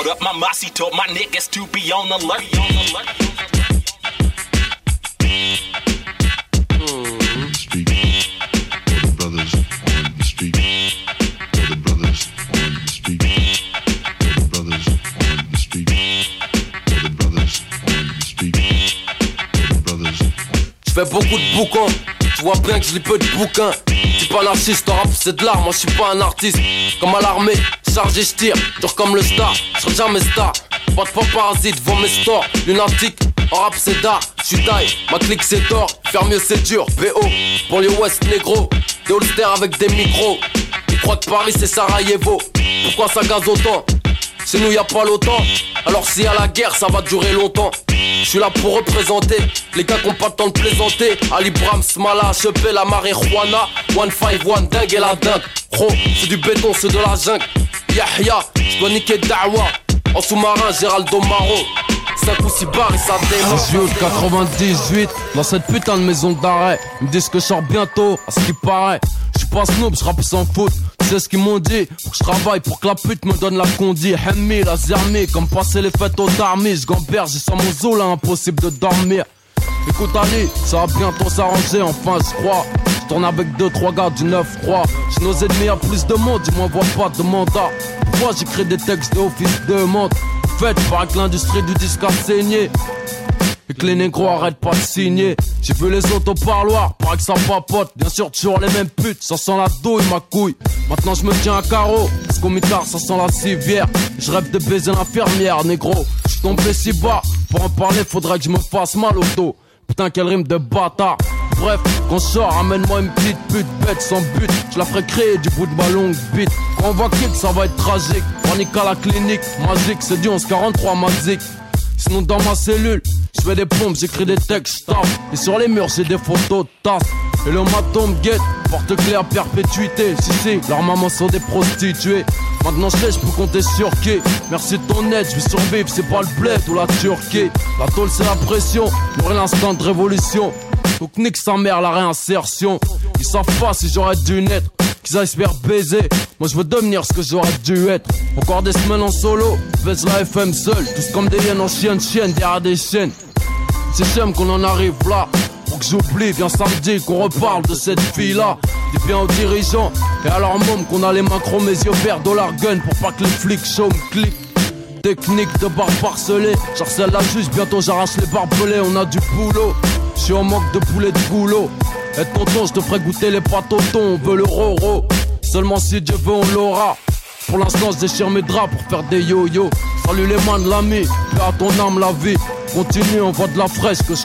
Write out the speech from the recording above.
Hold up, my mossy told my niggas to be on alert. Street, for the brothers on the street, for the brothers on the street, for the brothers on the street, for the brothers on the street, for the brothers. J'fais beaucoup de boucans, tu vois bien que je lis peu de bouquins. J'suis pas narcisse, ton rap c'est de l'art, moi j'suis pas un artiste. Comme à l'armée, chargé j'tire, dur comme le star, j'serai jamais star. Pas de paparazzi devant mes stores, lunatique, en rap c'est d'art. J'suis taille, ma clique c'est d'or, faire mieux c'est dur. VO, pour les West négro, des holsters avec des micros. Ils croient que Paris c'est Sarajevo, pourquoi ça gaze autant? Chez nous y'a pas l'OTAN, alors s'il y a la guerre ça va durer longtemps. J'suis là pour représenter les gars qui ont pas le temps de plaisanter. Ali Brahms, Mala, Chepé, la marijuana, 151, dingue et la dingue. Gros, c'est du béton, c'est de la jungle. Yahya, j'dois niquer Dawa. En sous-marin, Géraldo Maro. 5 ou 6 bars et ça démarre. 18, 98, dans cette putain de maison d'arrêt. Ils me disent que je sors bientôt, à ce qui paraît. J'suis pas snob, j'rappe sans faute. C'est ce qu'ils m'ont dit, faut que je travaille pour que la pute me donne la condi. Hemmi, la zermi, comme passer les fêtes aux darmis. J'gamberge, j'ai sans mon zoo là, impossible de dormir. Écoute Ali, ça va bientôt s'arranger, enfin je crois. Je tourne avec 2-3 gars du 9-3. Chez nos ennemis y'a plus de monde, ils m'envoient pas de mandat. Pourquoi j'écris des textes de office de monte? Fait, paraît que l'industrie du disque a saigné et que les négros arrêtent pas de signer. J'ai vu les autres au parloir, paraît que ça papote. Bien sûr toujours les mêmes putes, ça sent la douille ma couille. Maintenant je me tiens à carreau, parce qu'au mitard ça sent la civière. Je rêve de baiser l'infirmière, négro. J'suis tombé si bas, pour en parler faudrait que je me fasse mal au dos. Putain quelle rime de bâtard. Bref, quand je sors, amène-moi une petite pute bête sans but. Je la ferai créer du bout de ma longue bite. Quand on va kick, ça va être tragique. Panique à la clinique, magique, c'est du 1143 magique. Sinon dans ma cellule, je fais des pompes, j'écris des textes, j'tape. Et sur les murs, j'ai des photos de tasses. Et le maton me guette, porte-clés à perpétuité. Si, leurs mamans sont des prostituées. Maintenant je sais, je peux compter sur qui. Merci de ton aide, je vais survivre, c'est pas le bled ou la Turquie. La tôle c'est la pression, mourir l'instant de révolution. Donc nique sa mère la réinsertion. Ils savent pas si j'aurais dû naître, qu'ils aillent se faire baiser. Moi je veux devenir ce que j'aurais dû être. Encore des semaines en solo, baisse la FM seul. Tous comme des hyènes en chienne derrière des chaînes. C'est j'aime qu'on en arrive là. Pour que j'oublie, viens samedi qu'on reparle de cette fille-là. Dis bien aux dirigeants et à leur môme qu'on a les mains chromées, yeux verts, dollar gun pour pas que les flics show me cliquent. Technique de barre parcelée, j'harcèle la juge, bientôt j'arrache les barbelés, on a du boulot. J'suis en manque de poulet de boulot. Et tonton, j'te ferai goûter les pâtes au thon, on veut le roro. Seulement si Dieu veut, on l'aura. Pour l'instant, je déchire mes draps pour faire des yo-yo. Salut les mains de l'ami, fais à ton âme la vie. Continue, on voit de la fraîche que je